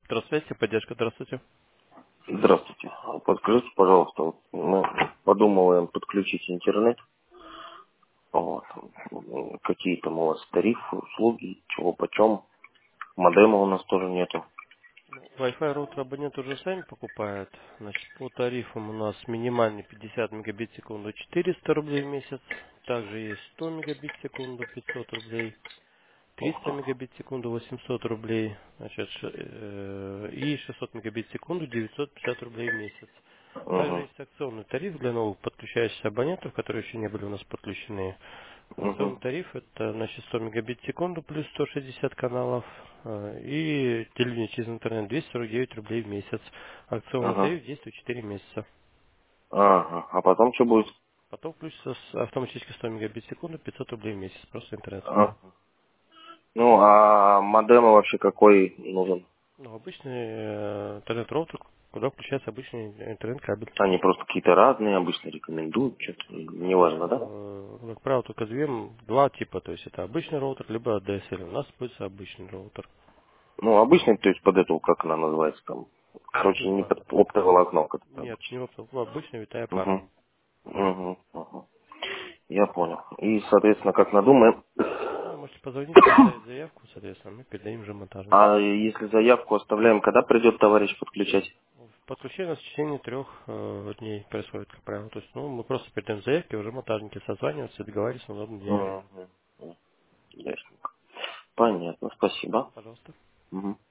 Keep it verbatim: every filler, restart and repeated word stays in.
Здравствуйте, поддержка, здравствуйте. Здравствуйте. Подскажите, пожалуйста, вот мы подумываем подключить интернет. Вот. Какие там у вас тарифы, услуги, чего почем. Модема у нас тоже нету. Ну, Wi-Fi роутер абонент уже сами покупает. Значит, по тарифам у нас минимальный пятьдесят мегабит в секунду четыреста рублей в месяц. Также есть сто мегабит в секунду пятьсот рублей. триста мегабит в секунду восемьсот рублей. Значит, ш- э, и шестьсот мегабит в секунду девятьсот пятьдесят рублей в месяц. Также Угу. есть акционный тариф для новых подключающихся абонентов, которые еще не были у нас подключены. Акционный Угу. тариф это значит сто мегабит в секунду плюс сто шестьдесят каналов э, и телевидение через интернет двести сорок девять рублей в месяц. Акционный Ага. тариф действует четыре месяца. Ага. А потом что будет? Потом включится с автоматически сто мегабит в секунду пятьсот рублей в месяц. Просто интернет-связь. А. Ну, а модема вообще какой нужен? Ну, обычный э, интернет-роутер, куда включается обычный интернет-кабель. Они просто какие-то разные, обычно рекомендуют, что-то неважно, да? Ну, э, как правило, только две, м, два типа, то есть это обычный роутер, либо ди эс эл. У нас будет обычный роутер. Ну, обычный, то есть под эту, как она называется там. Короче, не Вива. под оптоволокно, как это Нет, не обычно. роутер, ну, обычная витая пара. Угу. Угу. Угу. Я понял. И, соответственно, как надумаем. Ну, можете позвонить или оставить заявку, соответственно, мы передаем же монтажникам. А если заявку оставляем, когда придет товарищ подключать? Подключение у нас в течение трех э, дней происходит, как правило. То есть, ну, мы просто передаем заявки, уже монтажники созваниваются и договариваются на удобный день и время. Угу. Ясненько. Понятно, спасибо. Пожалуйста. Мгм.